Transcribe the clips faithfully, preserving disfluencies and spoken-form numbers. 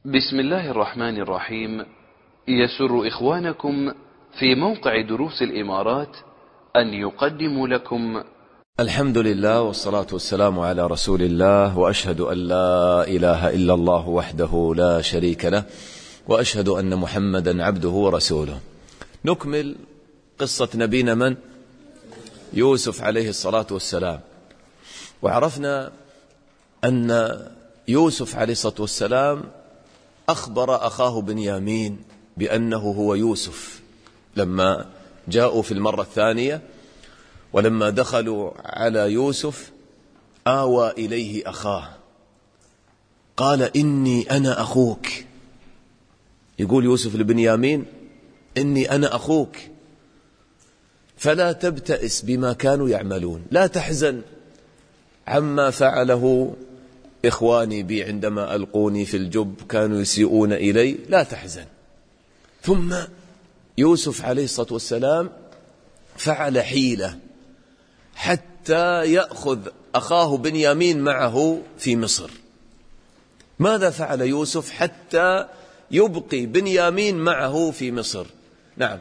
بسم الله الرحمن الرحيم. يسر إخوانكم في موقع دروس الإمارات أن يقدموا لكم الحمد لله والصلاة والسلام على رسول الله، وأشهد أن لا إله إلا الله وحده لا شريك له، وأشهد أن محمدا عبده ورسوله. نكمل قصة نبينا من؟ يوسف عليه الصلاة والسلام. وعرفنا أن يوسف عليه الصلاة والسلام أخبر أخاه بنيامين بأنه هو يوسف لما جاءوا في المرة الثانية، ولما دخلوا على يوسف آوى إليه أخاه قال إني أنا أخوك. يقول يوسف لبنيامين إني أنا أخوك، فلا تبتئس بما كانوا يعملون، لا تحزن عما فعله إخواني بي عندما ألقوني في الجب، كانوا يسيئون إلي، لا تحزن. ثم يوسف عليه الصلاة والسلام فعل حيلة حتى يأخذ أخاه بنيامين معه في مصر. ماذا فعل يوسف حتى يبقي بنيامين معه في مصر؟ نعم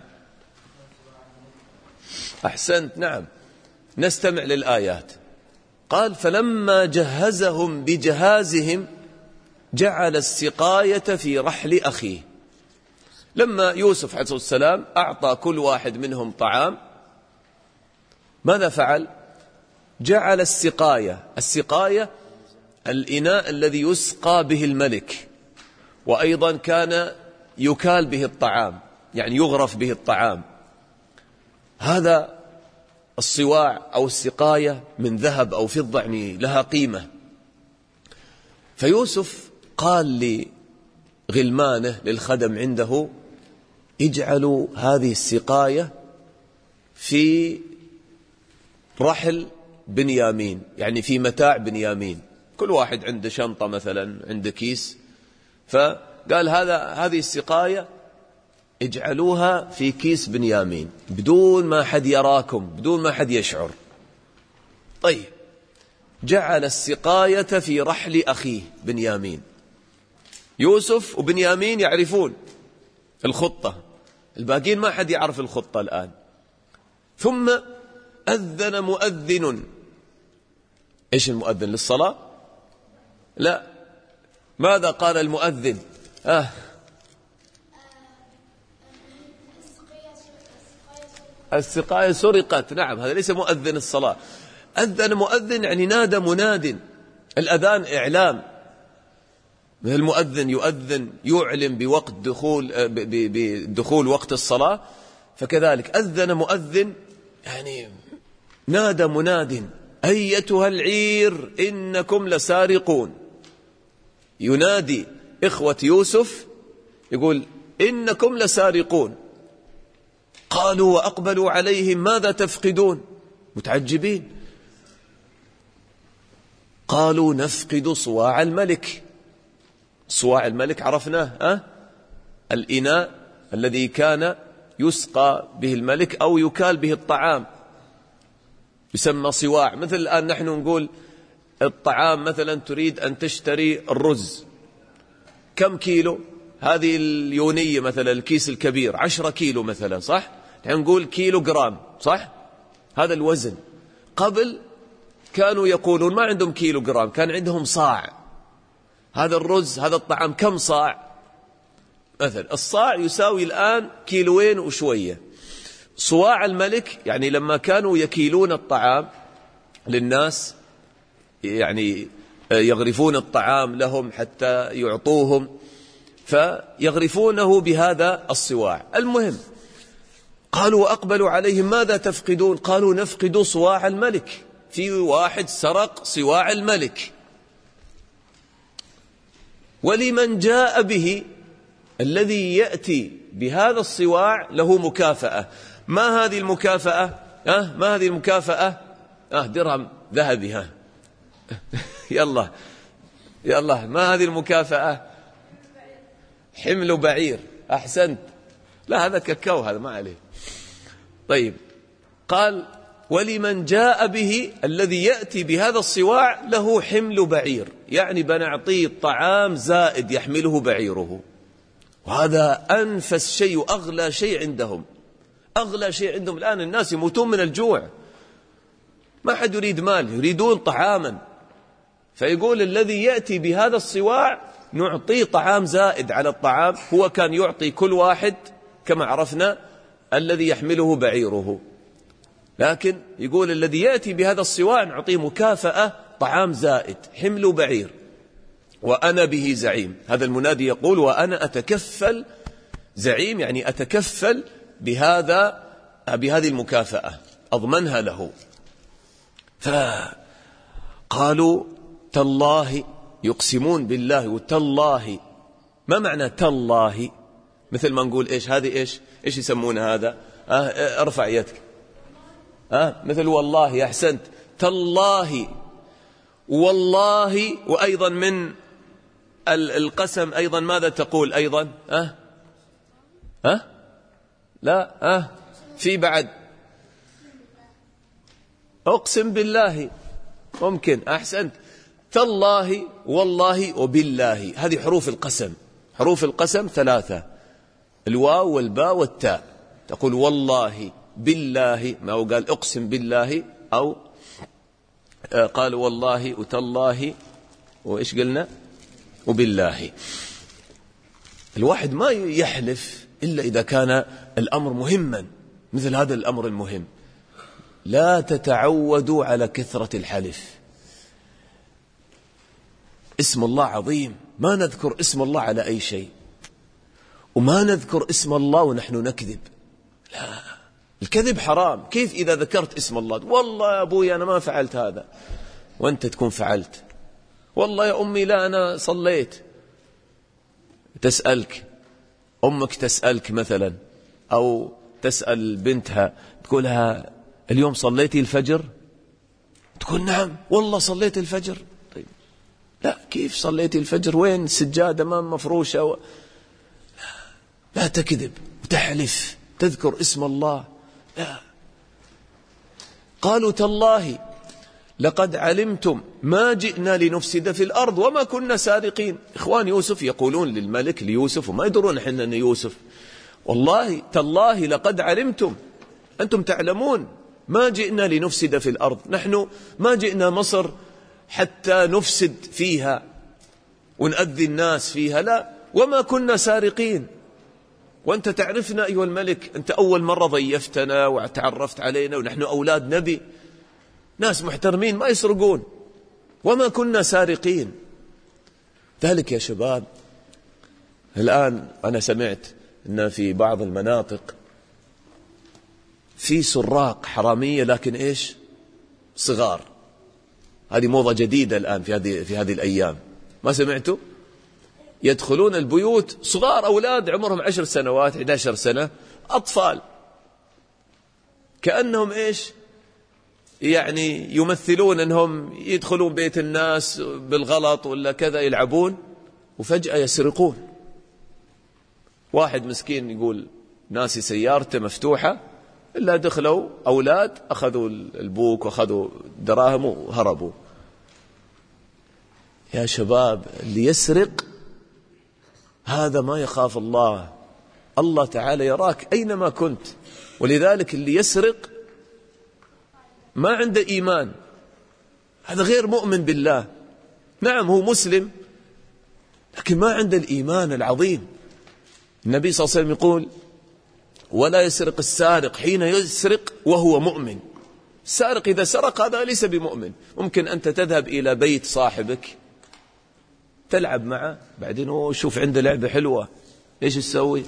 أحسنت، نعم نستمع للآيات. قال فلما جهزهم بجهازهم جعل السقاية في رحل أخيه. لما يوسف عليه الصلاة والسلام أعطى كل واحد منهم طعام، ماذا فعل؟ جعل السقاية. السقاية الإناء الذي يسقى به الملك، وأيضا كان يكال به الطعام، يعني يغرف به الطعام. هذا الصواع أو السقاية من ذهب أو فضة، يعني لها قيمة. فيوسف قال لغلمانه للخدم عنده اجعلوا هذه السقاية في رحل بنيامين، يعني في متاع بنيامين. كل واحد عنده شنطة مثلا، عنده كيس، فقال هذا هذه السقاية اجعلوها في كيس بنيامين بدون ما حد يراكم، بدون ما حد يشعر. طيب، جعل السقاية في رحل أخيه بنيامين. يوسف وبنيامين يعرفون الخطة، الباقين ما حد يعرف الخطة الآن. ثم أذن مؤذن. إيش المؤذن؟ للصلاة؟ لا. ماذا قال المؤذن؟ آه السقاية سرقت. نعم، هذا ليس مؤذن الصلاة. أذن مؤذن يعني نادى مناد. الأذان إعلام، مثل المؤذن يؤذن يعلم بوقت دخول بدخول وقت الصلاة، فكذلك أذن مؤذن يعني نادى مناد أيتها العير إنكم لسارقون. ينادي إخوة يوسف يقول إنكم لسارقون. قالوا وأقبلوا عليهم ماذا تفقدون؟ متعجبين. قالوا نفقد صواع الملك. صواع الملك عرفناه، أه؟ الإناء الذي كان يسقى به الملك أو يكال به الطعام يسمى صواع. مثل الآن نحن نقول الطعام، مثلا تريد أن تشتري الرز كم كيلو؟ هذه اليونية مثلا الكيس الكبير عشرة كيلو مثلا، صح؟ نحن نقول كيلو جرام، صح؟ هذا الوزن. قبل كانوا يقولون ما عندهم كيلو جرام، كان عندهم صاع. هذا الرز هذا الطعام كم صاع؟ مثلا الصاع يساوي الآن كيلوين وشوية. صواع الملك يعني لما كانوا يكيلون الطعام للناس، يعني يغرفون الطعام لهم حتى يعطوهم، فيغرفونه بهذا الصواع. المهم قالوا وأقبلوا عليهم ماذا تفقدون؟ قالوا نفقد صواع الملك. في واحد سرق صواع الملك. ولمن جاء به، الذي يأتي بهذا الصواع له مكافأة. ما هذه المكافأة؟ أه؟ ما هذه المكافأة؟ أه درهم ذهبي. ها يلا يلا، ما هذه المكافأة؟ حمل بعير. أحسنت. لا هذا كاكاو، هذا ما عليه. طيب، قال ولمن جاء به الذي يأتي بهذا الصواع له حمل بعير، يعني بنعطيه الطعام زائد يحمله بعيره. وهذا أنفس شيء وأغلى شيء عندهم. أغلى شيء عندهم الآن الناس يموتون من الجوع، ما حد يريد مال، يريدون طعاما. فيقول الذي يأتي بهذا الصواع نعطيه طعام زائد على الطعام. هو كان يعطي كل واحد كما عرفنا الذي يحمله بعيره، لكن يقول الذي يأتي بهذا الصواع نعطيه مكافأة طعام زائد حمل بعير. وأنا به زعيم، هذا المنادي يقول وأنا أتكفل زعيم، يعني أتكفل بهذا بهذه المكافأة، أضمنها له. فقالوا تالله، يقسمون بالله. وتالله ما معنى تالله؟ مثل ما نقول إيش هذه، إيش إيش يسمون هذا؟ آه ارفع يدك. آه مثل والله. أحسنت. تالله والله. وأيضا من القسم أيضا ماذا تقول أيضا؟ أه أه لا أه في بعد أقسم بالله ممكن. أحسنت. تالله والله وبالله، هذه حروف القسم. حروف القسم ثلاثة، الواو والباء والتاء. تقول والله بالله، ما هو قال أقسم بالله، أو قال والله وتالله وإيش قلنا وبالله. الواحد ما يحلف إلا إذا كان الأمر مهما، مثل هذا الأمر المهم. لا تتعودوا على كثرة الحلف. اسم الله عظيم، ما نذكر اسم الله على أي شيء، وما نذكر اسم الله ونحن نكذب. لا، الكذب حرام. كيف إذا ذكرت اسم الله؟ والله يا أبوي أنا ما فعلت هذا، وأنت تكون فعلت. والله يا أمي لا أنا صليت. تسألك أمك، تسألك مثلا، أو تسأل بنتها تقولها اليوم صليتي الفجر؟ تقول نعم والله صليت الفجر. طيب لا، كيف صليتي الفجر؟ وين السجادة ما مفروشة؟ و... لا تكذب وتحلف، تذكر اسم الله. لا. قالوا تالله لقد علمتم ما جئنا لنفسد في الأرض وما كنا سارقين. إخوان يوسف يقولون للملك ليوسف وما يدرون حنا أن يوسف، والله تالله لقد علمتم، أنتم تعلمون ما جئنا لنفسد في الأرض، نحن ما جئنا مصر حتى نفسد فيها ونأذي الناس فيها، لا، وما كنا سارقين. وأنت تعرفنا أيها الملك، أنت أول مرة ضيفتنا وتعرفت علينا، ونحن أولاد نبي، ناس محترمين ما يسرقون، وما كنا سارقين. ذلك يا شباب الآن أنا سمعت أن في بعض المناطق في سراق حرامية، لكن إيش؟ صغار. هذه موضة جديدة الآن في هذه في هذه الأيام، ما سمعتوا؟ يدخلون البيوت صغار، أولاد عمرهم عشر سنوات إحدى عشرة سنة، أطفال، كأنهم إيش؟ يعني يمثلون أنهم يدخلون بيت الناس بالغلط ولا كذا، يلعبون وفجأة يسرقون. واحد مسكين يقول ناسي سيارته مفتوحة، إلا دخلوا أولاد أخذوا البوك وأخذوا دراهم وهربوا. يا شباب اللي يسرق هذا ما يخاف الله، الله تعالى يراك أينما كنت. ولذلك اللي يسرق ما عنده إيمان، هذا غير مؤمن بالله. نعم هو مسلم لكن ما عنده الإيمان العظيم. النبي صلى الله عليه وسلم يقول ولا يسرق السارق حين يسرق وهو مؤمن. السارق إذا سرق هذا ليس بمؤمن. ممكن أنت تذهب إلى بيت صاحبك تلعب معه، بعدين هو شوف عنده لعبة حلوة، إيش تسوي؟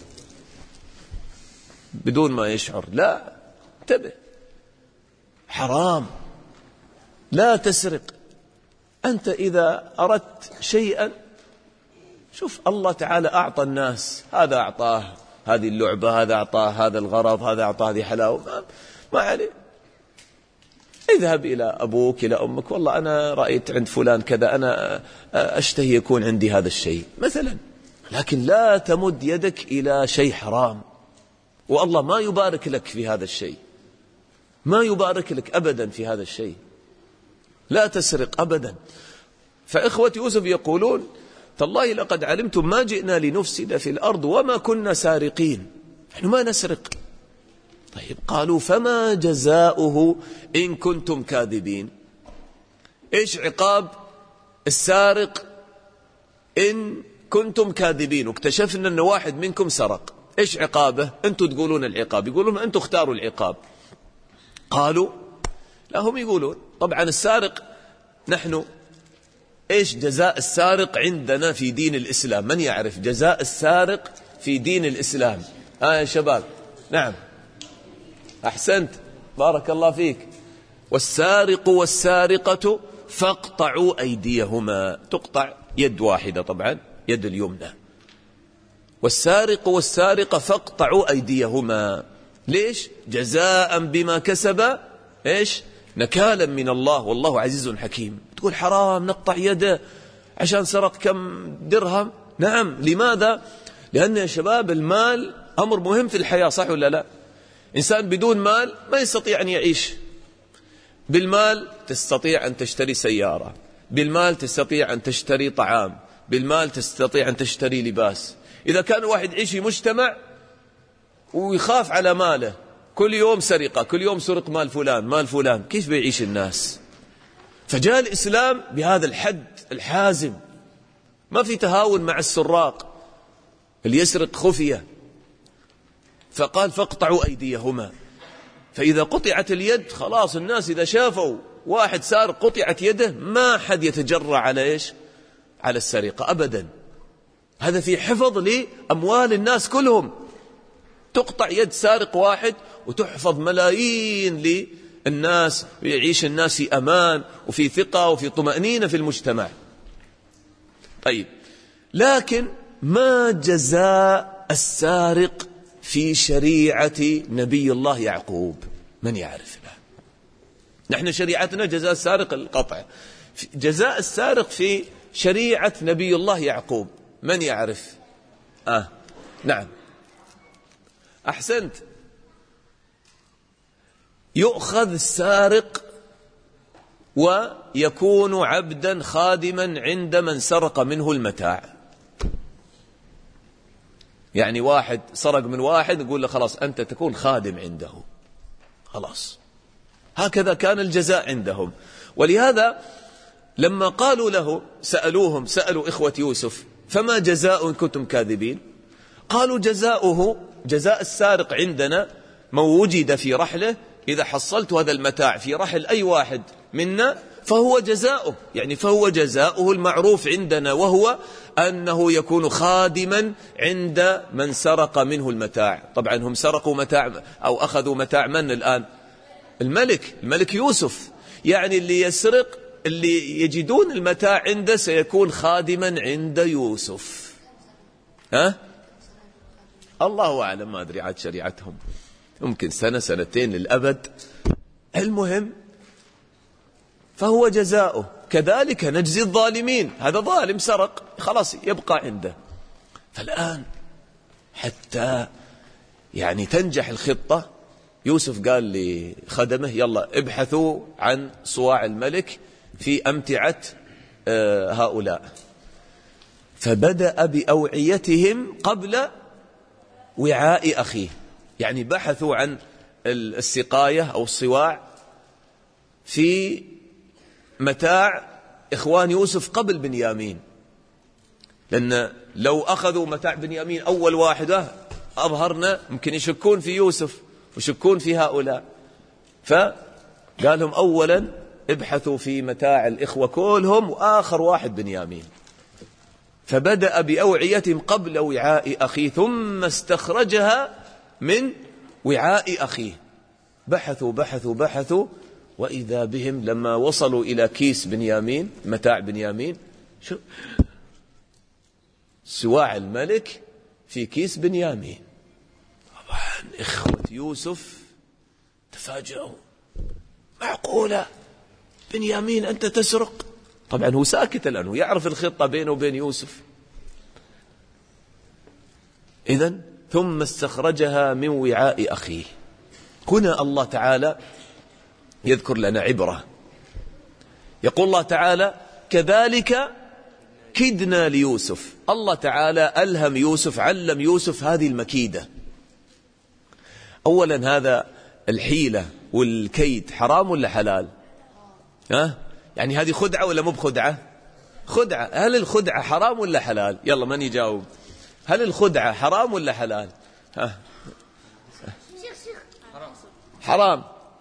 بدون ما يشعر. لا، انتبه، حرام، لا تسرق. أنت إذا أردت شيئا، شوف الله تعالى أعطى الناس، هذا أعطاه هذه اللعبة، هذا أعطاه هذا الغرض، هذا أعطاه هذه حلاوة، ما, ما عليه. اذهب إلى أبوك إلى أمك، والله أنا رأيت عند فلان كذا، أنا أشتهي يكون عندي هذا الشيء مثلا، لكن لا تمد يدك إلى شيء حرام، والله ما يبارك لك في هذا الشيء. ما يبارك لك أبدا في هذا الشيء، لا تسرق أبدا. فإخوة يوسف يقولون تالله لقد علمتم ما جئنا لنفسد في الأرض وما كنا سارقين، نحن ما نسرق. طيب قالوا فما جزاؤه إن كنتم كاذبين؟ إيش عقاب السارق إن كنتم كاذبين واكتشفنا أن واحد منكم سرق؟ إيش عقابه؟ أنتم تقولون العقاب، يقولون أنتم اختاروا العقاب. قالوا لا، هم يقولون طبعا السارق نحن إيش جزاء السارق عندنا في دين الإسلام؟ من يعرف جزاء السارق في دين الإسلام؟ آه يا شباب. نعم أحسنت، بارك الله فيك. والسارق والسارقة فاقطعوا أيديهما، تقطع يد واحدة طبعا، يد اليمنى. والسارق والسارقة فاقطعوا أيديهما. ليش؟ جزاء بما كسب إيش؟ نكالا من الله والله عزيز حكيم. تقول حرام نقطع يده عشان سرق كم درهم؟ نعم. لماذا؟ لأن يا شباب المال أمر مهم في الحياة، صح ولا لا؟ إنسان بدون مال ما يستطيع أن يعيش. بالمال تستطيع أن تشتري سيارة، بالمال تستطيع أن تشتري طعام، بالمال تستطيع أن تشتري لباس. إذا كان واحد يعيش في مجتمع ويخاف على ماله، كل يوم سرقة، كل يوم سرق مال فلان مال فلان، كيف بيعيش الناس؟ فجاء الإسلام بهذا الحد الحازم، ما في تهاون مع السراق اللي يسرق خفية. فقال فاقطعوا أيديهما. فإذا قطعت اليد خلاص الناس إذا شافوا واحد سارق قطعت يده ما حد يتجرأ على إيش؟ على السرقة أبدا. هذا في حفظ لأموال الناس كلهم. تقطع يد سارق واحد وتحفظ ملايين للناس، ويعيش الناس في أمان وفي ثقة وفي طمأنينة في المجتمع. طيب لكن ما جزاء السارق في شريعة نبي الله يعقوب؟ من يعرف له؟ نحن شريعتنا جزاء السارق القطع، جزاء السارق في شريعة نبي الله يعقوب من يعرف؟ آه نعم أحسنت. يؤخذ السارق ويكون عبدا خادما عند من سرق منه المتاع. يعني واحد سرق من واحد نقول له خلاص أنت تكون خادم عنده، خلاص. هكذا كان الجزاء عندهم. ولهذا لما قالوا له سألوهم سألوا إخوة يوسف فما جزاء إن كنتم كاذبين؟ قالوا جزاؤه جزاء السارق عندنا من وجد في رحله، إذا حصلت هذا المتاع في رحل أي واحد منا فهو جزاؤه، يعني فهو جزاؤه المعروف عندنا، وهو أنه يكون خادما عند من سرق منه المتاع. طبعا هم سرقوا متاع أو أخذوا متاع من الآن؟ الملك الملك يوسف. يعني اللي يسرق اللي يجدون المتاع عنده سيكون خادما عند يوسف. ها؟ الله أعلم، ما أدري عاد شريعتهم، ممكن سنة سنتين للأبد. المهم فهو جزاؤه. كذلك نجزي الظالمين، هذا ظالم سرق خلاص يبقى عنده. فالآن حتى يعني تنجح الخطة، يوسف قال لخدمه يلا ابحثوا عن صواع الملك في أمتعة هؤلاء. فبدأ بأوعيتهم قبل وعاء أخيه، يعني بحثوا عن السقاية أو الصواع في متاع إخوان يوسف قبل بنيامين، لأن لو أخذوا متاع بنيامين أول واحدة أظهرنا ممكن يشكون في يوسف ويشكون في هؤلاء. فقال لهم أولا ابحثوا في متاع الإخوة كلهم وآخر واحد بنيامين. فبدأ بأوعيتهم قبل وعاء أخيه ثم استخرجها من وعاء أخيه. بحثوا بحثوا بحثوا وإذا بهم لما وصلوا إلى كيس بنيامين، متاع بنيامين، شو سواع الملك في كيس بنيامين. طبعا إخوة يوسف تفاجأوا، معقولة بنيامين أنت تسرق؟ طبعا هو ساكت الآن، هو يعرف الخطة بينه وبين يوسف. إذن ثم استخرجها من وعاء أخيه. هنا الله تعالى يذكر لنا عبرة. يقول الله تعالى كذلك كدنا ليوسف. الله تعالى ألهم يوسف، علم يوسف هذه المكيدة. أولا هذا الحيلة والكيد حرام ولا حلال؟ ها؟ يعني هذه خدعة ولا مو بخدعة؟ خدعة. هل الخدعة حرام ولا حلال؟ يلا من يجاوب؟ هل الخدعة حرام ولا حلال؟ ها؟ حرام.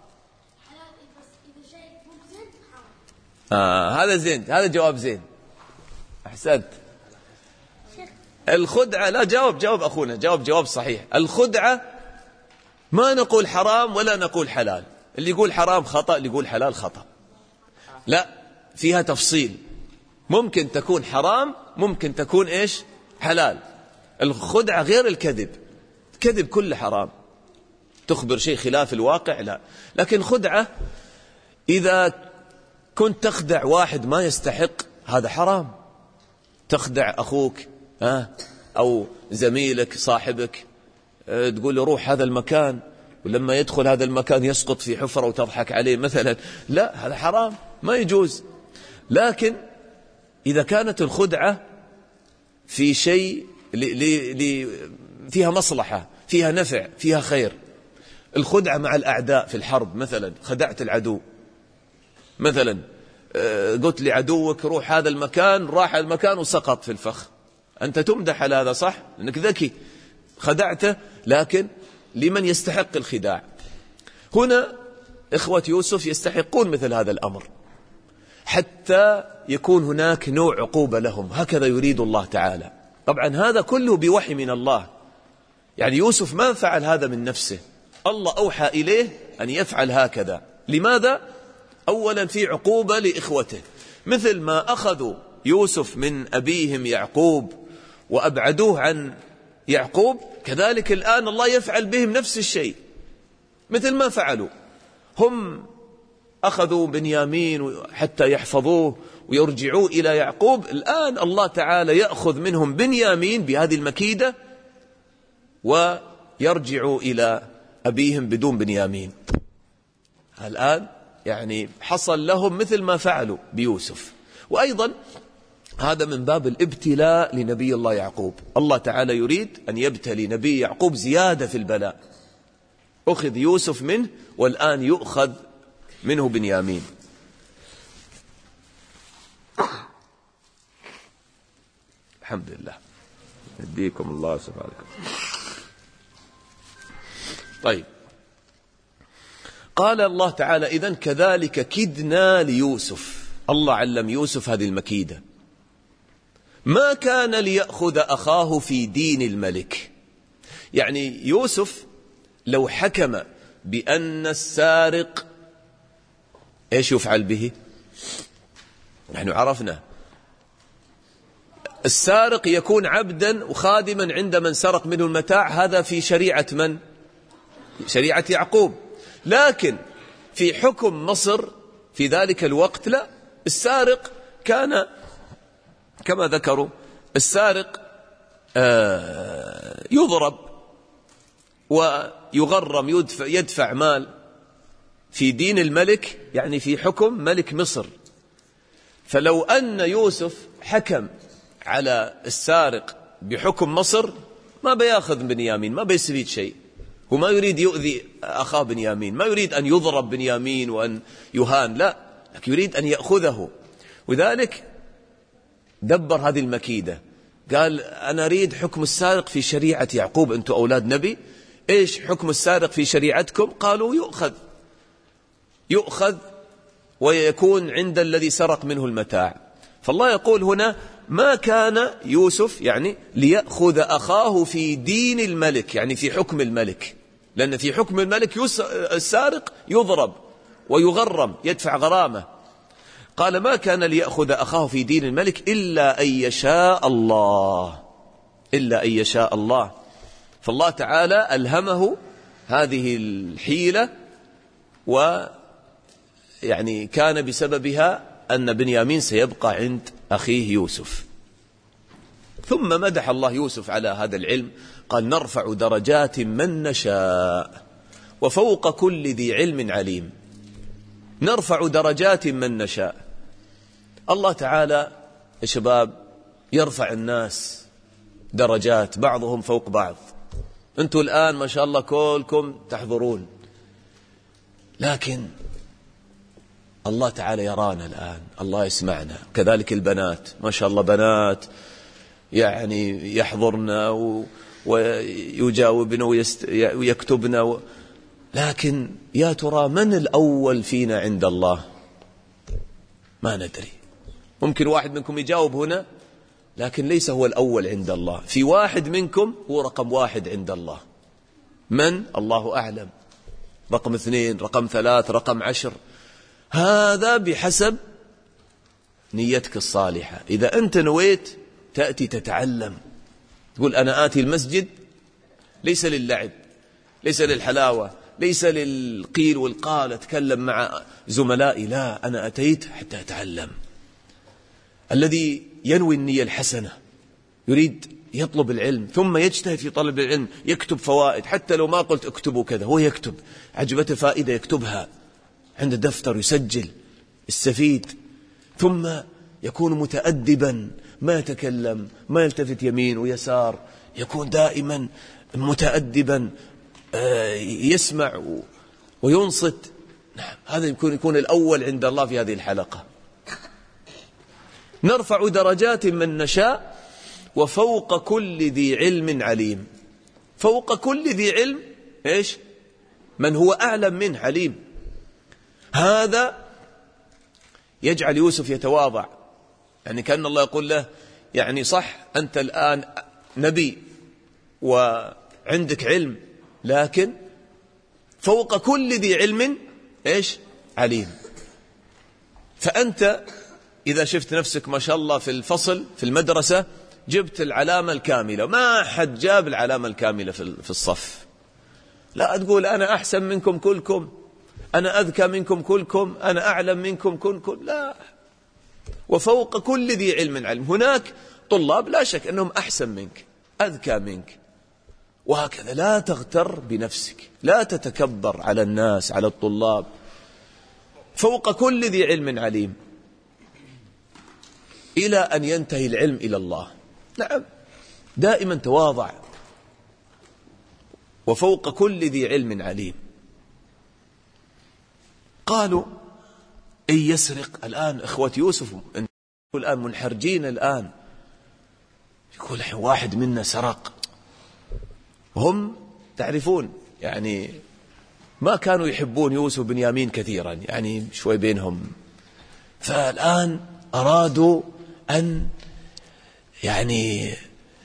آه هذا زين، هذا جواب زين، أحسنت. الخدعة لا، جاوب جاوب أخونا، جاوب جواب صحيح. الخدعة ما نقول حرام ولا نقول حلال. اللي يقول حرام خطأ، اللي يقول حلال خطأ. لا، فيها تفصيل. ممكن تكون حرام، ممكن تكون إيش؟ حلال. الخدعة غير الكذب. كذب كله حرام، تخبر شيء خلاف الواقع، لا. لكن خدعة إذا كنت تخدع واحد ما يستحق هذا حرام. تخدع أخوك ها أو زميلك صاحبك، تقول له روح هذا المكان، ولما يدخل هذا المكان يسقط في حفرة وتضحك عليه مثلا، لا، هذا حرام ما يجوز. لكن إذا كانت الخدعة في شيء لي لي فيها مصلحة، فيها نفع، فيها خير. الخدعة مع الأعداء في الحرب مثلا، خدعت العدو مثلا، قلت لعدوك روح هذا المكان، راح المكان وسقط في الفخ، أنت تمدح على هذا صح؟ لأنك ذكي، خدعته، لكن لمن يستحق الخداع. هنا إخوة يوسف يستحقون مثل هذا الأمر حتى يكون هناك نوع عقوبة لهم، هكذا يريد الله تعالى. طبعا هذا كله بوحي من الله، يعني يوسف ما فعل هذا من نفسه، الله أوحى إليه أن يفعل هكذا. لماذا؟ أولا في عقوبة لإخوته، مثل ما أخذوا يوسف من أبيهم يعقوب وأبعدوه عن يعقوب، كذلك الآن الله يفعل بهم نفس الشيء. مثل ما فعلوا هم، أخذوا بنيامين حتى يحفظوه ويرجعوه إلى يعقوب، الآن الله تعالى يأخذ منهم بنيامين بهذه المكيدة ويرجعوا إلى أبيهم بدون بنيامين. الآن يعني حصل لهم مثل ما فعلوا بيوسف. وأيضا هذا من باب الابتلاء لنبي الله يعقوب. الله تعالى يريد أن يبتلي نبي يعقوب زيادة في البلاء. أخذ يوسف منه والآن يؤخذ منه بنيامين. الحمد لله، يهديكم الله سبحانه. طيب، قال الله تعالى إذن كذلك كدنا ليوسف. الله علم يوسف هذه المكيدة. ما كان ليأخذ أخاه في دين الملك، يعني يوسف لو حكم بأن السارق إيش يفعل به؟ نحن عرفنا السارق يكون عبدا وخادما عند من سرق منه المتاع، هذا في شريعة من؟ شريعة يعقوب. لكن في حكم مصر في ذلك الوقت لا، السارق كان كما ذكروا، السارق يضرب ويغرم، يدفع, يدفع مال في دين الملك، يعني في حكم ملك مصر. فلو أن يوسف حكم على السارق بحكم مصر ما بياخذ بنيامين، ما بيستفيد شيء. هو ما يريد يؤذي أخاه بنيامين، ما يريد أن يضرب بنيامين وأن يهان، لا، لكن يريد أن يأخذه. وذلك دبر هذه المكيدة، قال أنا أريد حكم السارق في شريعة يعقوب، أنتم أولاد نبي، إيش حكم السارق في شريعتكم؟ قالوا يؤخذ يؤخذ ويكون عند الذي سرق منه المتاع. فالله يقول هنا ما كان يوسف يعني ليأخذ أخاه في دين الملك، يعني في حكم الملك، لأن في حكم الملك السارق يضرب ويغرم، يدفع غرامة. قال ما كان ليأخذ أخاه في دين الملك إلا أن يشاء الله، إلا أن يشاء الله. فالله تعالى ألهمه هذه الحيلة، ويعني كان بسببها أن بنيامين سيبقى عند أخيه يوسف. ثم مدح الله يوسف على هذا العلم، قال نرفع درجات من نشاء وفوق كل ذي علم عليم. نرفع درجات من نشاء. الله تعالى يا شباب يرفع الناس درجات بعضهم فوق بعض. أنتم الآن ما شاء الله كلكم تحضرون، لكن الله تعالى يرانا الآن، الله يسمعنا. كذلك البنات ما شاء الله بنات يعني يحضرنا ويجاوبنا ويكتبنا و... لكن يا ترى من الأول فينا عند الله؟ ما ندري. ممكن واحد منكم يجاوب هنا لكن ليس هو الأول عند الله. في واحد منكم هو رقم واحد عند الله. من؟ الله أعلم. رقم اثنين، رقم ثلاث، رقم عشر، هذا بحسب نيتك الصالحة. إذا أنت نويت تأتي تتعلم، تقول أنا آتي المسجد ليس للعب، ليس للحلاوة، ليس للقيل والقال أتكلم مع زملائي، لا، أنا أتيت حتى أتعلم. الذي ينوي النية الحسنة يريد يطلب العلم ثم يجتهد في طلب العلم، يكتب فوائد، حتى لو ما قلت اكتبوا كذا هو يكتب، عجبته فائدة يكتبها عند دفتر يسجل، السفيد. ثم يكون متأدبا، ما يتكلم، ما يلتفت يمين ويسار، يكون دائما متأدبا، يسمع وينصت. نعم، هذا يكون يكون الأول عند الله في هذه الحلقة. نرفع درجات من نشاء وفوق كل ذي علم عليم. فوق كل ذي علم إيش؟ من هو أعلم منه عليم. هذا يجعل يوسف يتواضع، يعني كأن الله يقول له يعني صح أنت الآن نبي وعندك علم، لكن فوق كل ذي علم إيش؟ عليم. فأنت إذا شفت نفسك ما شاء الله في الفصل في المدرسة جبت العلامة الكاملة، ما حد جاب العلامة الكاملة في الصف، لا تقول أنا أحسن منكم كلكم، أنا أذكى منكم كلكم، أنا أعلم منكم كلكم، لا. وفوق كل ذي علم علم. هناك طلاب لا شك أنهم أحسن منك، أذكى منك، وهكذا. لا تغتر بنفسك، لا تتكبر على الناس، على الطلاب. فوق كل ذي علم عليم، إلى أن ينتهي العلم إلى الله. نعم، دائما تواضع. وفوق كل ذي علم عليم. قالوا إن يسرق. الآن إخوة يوسف الآن منحرجين، الآن يقول واحد منا سرق. هم تعرفون يعني ما كانوا يحبون يوسف بنيامين كثيرا، يعني شوي بينهم. فالآن أرادوا أن يعني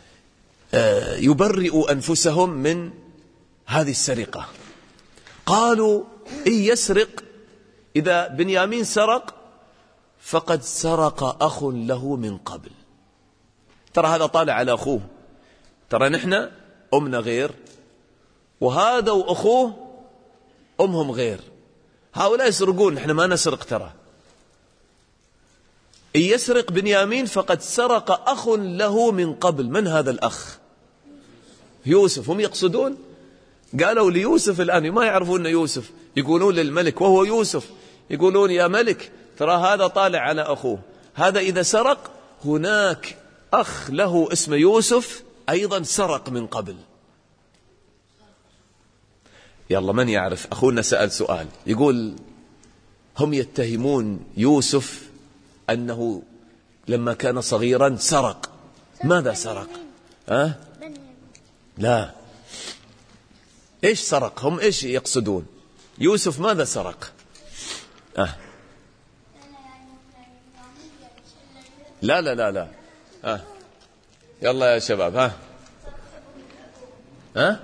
يبرئوا أنفسهم من هذه السرقة. قالوا إن يسرق، إذا بنيامين سرق فقد سرق أخ له من قبل. ترى هذا طالع على أخوه، ترى نحن أمنا غير، وهذا وأخوه أمهم غير، هؤلاء يسرقون، نحن ما نسرق. ترى إن يسرق بنيامين فقد سرق أخ له من قبل. من هذا الأخ؟ يوسف. هم يقصدون، قالوا ليوسف الآن، ما يعرفون يوسف، يقولون للملك وهو يوسف، يقولون يا ملك ترى هذا طالع على أخوه، هذا إذا سرق هناك أخ له اسمه يوسف أيضا سرق من قبل. يلا من يعرف؟ أخونا سأل سؤال يقول هم يتهمون يوسف أنه لما كان صغيرا سرق. ماذا سرق؟ أه؟ لا، إيش سرق؟ هم إيش يقصدون؟ يوسف ماذا سرق؟ أه؟ لا لا لا لا أه؟ يلا يا شباب، ها ها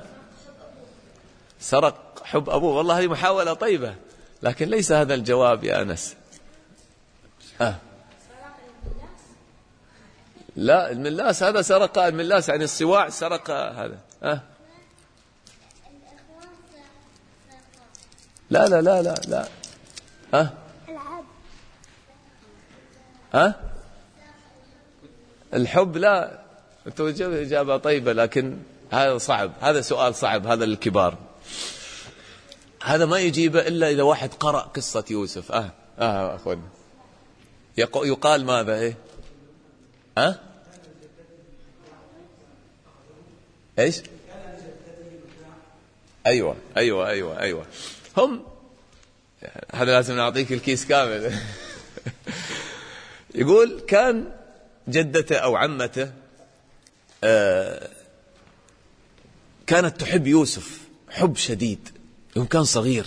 سرق حب أبوه. والله هذه محاولة طيبة، لكن ليس هذا الجواب يا أنس. أه؟ لا، الملاس هذا سرق، الملاس يعني الصواع سرق هذا. أه؟ لا لا لا لا لا أه؟ أه؟ الحب لا، أنتوا جاوبوا إجابة طيبة، لكن هذا صعب، هذا سؤال صعب، هذا للكبار. هذا ما يجيبه إلا إذا واحد قرأ قصة يوسف. آه آه أخوان يقال ماذا إيه أه إيش أيوة أيوة أيوة أيوة هم هذا لازم نعطيك الكيس كامل. يقول كان جدته أو عمته آه كانت تحب يوسف حب شديد يوم كان صغير،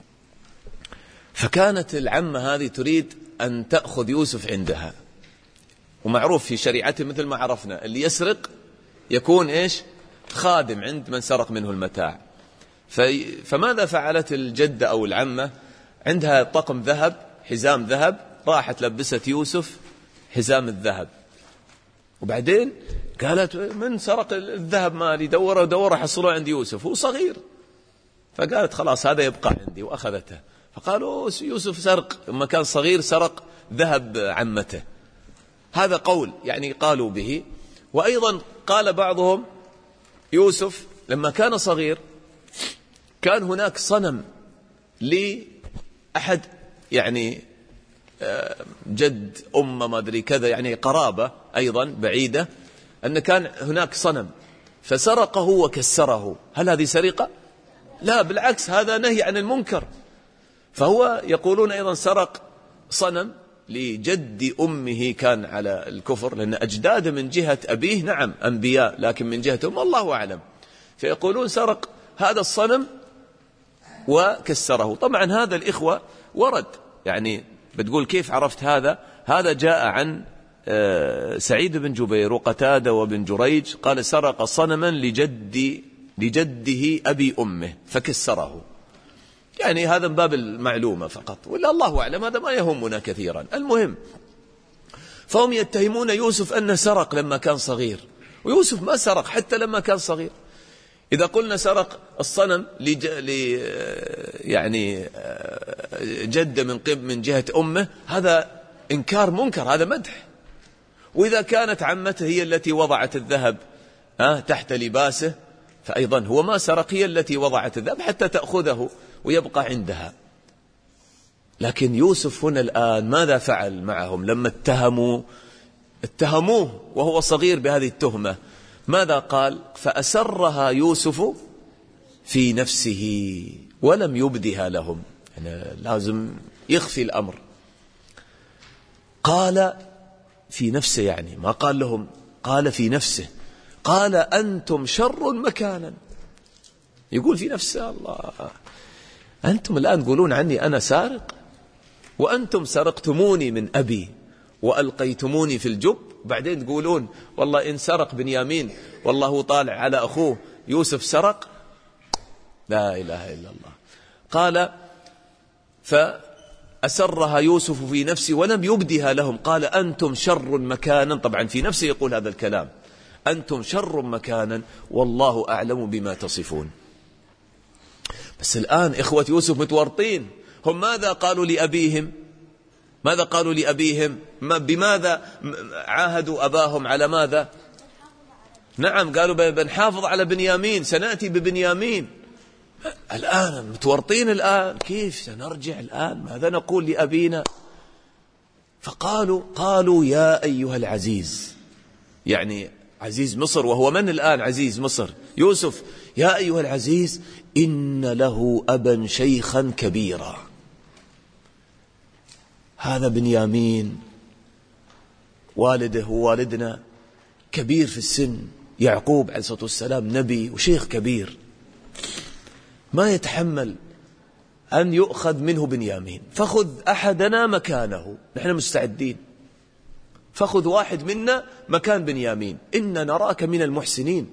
فكانت العمة هذه تريد أن تأخذ يوسف عندها. ومعروف في شريعته مثل ما عرفنا اللي يسرق يكون إيش خادم عند من سرق منه المتاع. فماذا فعلت الجدة أو العمة؟ عندها طقم ذهب حزام ذهب، راحت لبست يوسف حزام الذهب، وبعدين قالت من سرق الذهب مالي؟ دوروا دوروا حصلوا عند يوسف، هو صغير. فقالت خلاص هذا يبقى عندي، وأخذته. فقالوا يوسف سرق لما كان صغير، سرق ذهب عمته. هذا قول يعني قالوا به. وأيضا قال بعضهم يوسف لما كان صغير كان هناك صنم لأحد يعني جد أمه ما أدري كذا، يعني قرابة أيضا بعيدة، أن كان هناك صنم فسرقه وكسره. هل هذه سرقة؟ لا، بالعكس هذا نهي عن المنكر. فهو يقولون أيضا سرق صنم لجد أمه كان على الكفر، لأن أجداده من جهة أبيه نعم أنبياء، لكن من جهة أمه الله أعلم. فيقولون سرق هذا الصنم وكسره. طبعا هذا الإخوة ورد، يعني بتقول كيف عرفت هذا؟ هذا جاء عن سعيد بن جبير وقتادة وبن جريج، قال سرق صنما لجد لجده أبي أمه فكسره. يعني هذا من باب المعلومة فقط، ولا الله أعلم، هذا ما يهمنا كثيرا. المهم فهم يتهمون يوسف أنه سرق لما كان صغير، ويوسف ما سرق حتى لما كان صغير. إذا قلنا سرق الصنم لج... ل... يعني جد من قبل من جهة أمه، هذا إنكار منكر، هذا مدح. وإذا كانت عمته هي التي وضعت الذهب ها تحت لباسه، فأيضا هو ما سرق، هي التي وضعت الذهب حتى تأخذه ويبقى عندها. لكن يوسف هنا الآن ماذا فعل معهم لما اتهموا اتهموه وهو صغير بهذه التهمة؟ ماذا قال؟ فأسرها يوسف في نفسه ولم يبدها لهم. يعني لازم يخفي الأمر. قال في نفسه، يعني ما قال لهم، قال في نفسه. قال أنتم شر مكانا. يقول في نفسه الله، أنتم الآن تقولون عني أنا سارق، وأنتم سرقتموني من أبي وألقيتموني في الجب، بعدين تقولون والله إن سرق بنيامين والله طالع على أخوه يوسف سرق. لا إله إلا الله. قال فأسرها يوسف في نفسه ولم يبدها لهم. قال أنتم شر مكانا، طبعا في نفسه يقول هذا الكلام، أنتم شر مكانا والله أعلم بما تصفون. بس الآن إخوة يوسف متورطين. هم ماذا قالوا لأبيهم؟ ماذا قالوا لأبيهم؟ ما بماذا عاهدوا أباهم على ماذا؟ نعم قالوا بنحافظ على بنيامين، سنأتي ببنيامين. الآن متورطين. الآن كيف سنرجع الآن؟ ماذا نقول لأبينا؟ فقالوا قالوا يا أيها العزيز، يعني عزيز مصر. وهو من الآن عزيز مصر؟ يوسف. يا أيها العزيز إن له أبا شيخا كبيرا. هذا بنيامين والده ووالدنا كبير في السن، يعقوب عليه الصلاة والسلام نبي وشيخ كبير، ما يتحمل أن يؤخذ منه بنيامين. فخذ أحدنا مكانه، نحن مستعدين، فخذ واحد منا مكان بنيامين، إن نراك من المحسنين.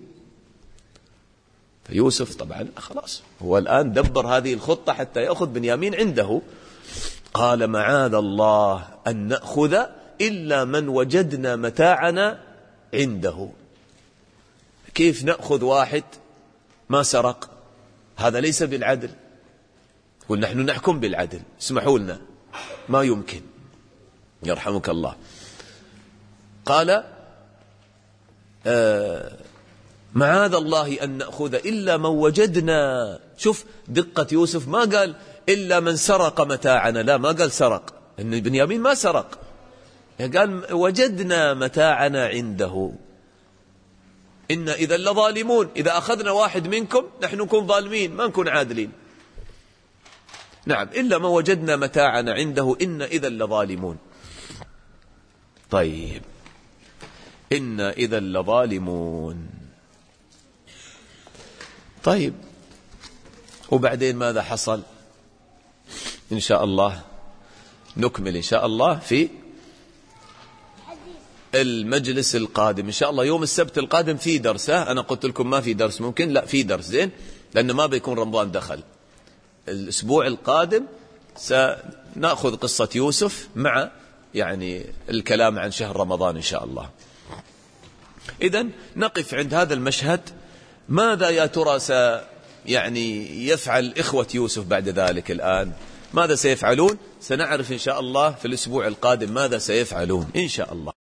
فيوسف طبعا خلاص هو الآن دبر هذه الخطة حتى يأخذ بنيامين عنده. قال معاذ الله أن نأخذ إلا من وجدنا متاعنا عنده. كيف نأخذ واحد ما سرق؟ هذا ليس بالعدل. قل نحن نحكم بالعدل، اسمحوا لنا، ما يمكن، يرحمك الله. قال آه معاذ الله أن نأخذ إلا من وجدنا. شوف دقة يوسف، ما قال إلا من سرق متاعنا، لا ما قال سرق، إن بنيامين ما سرق، قال وجدنا متاعنا عنده إن إذا لظالمون. إذا أخذنا واحد منكم نحن نكون ظالمين، ما نكون عادلين. نعم، إلا ما وجدنا متاعنا عنده إن إذا لظالمون. طيب، إن إذا لظالمون. طيب، وبعدين ماذا حصل؟ إن شاء الله نكمل إن شاء الله في المجلس القادم إن شاء الله. يوم السبت القادم في درس. أنا قلت لكم ما في درس، ممكن لا في درس، زين، لأنه ما بيكون رمضان دخل. الأسبوع القادم سنأخذ قصة يوسف مع يعني الكلام عن شهر رمضان إن شاء الله. إذن نقف عند هذا المشهد. ماذا يا ترى س يعني يفعل إخوة يوسف بعد ذلك؟ الآن ماذا سيفعلون؟ سنعرف إن شاء الله في الأسبوع القادم ماذا سيفعلون إن شاء الله.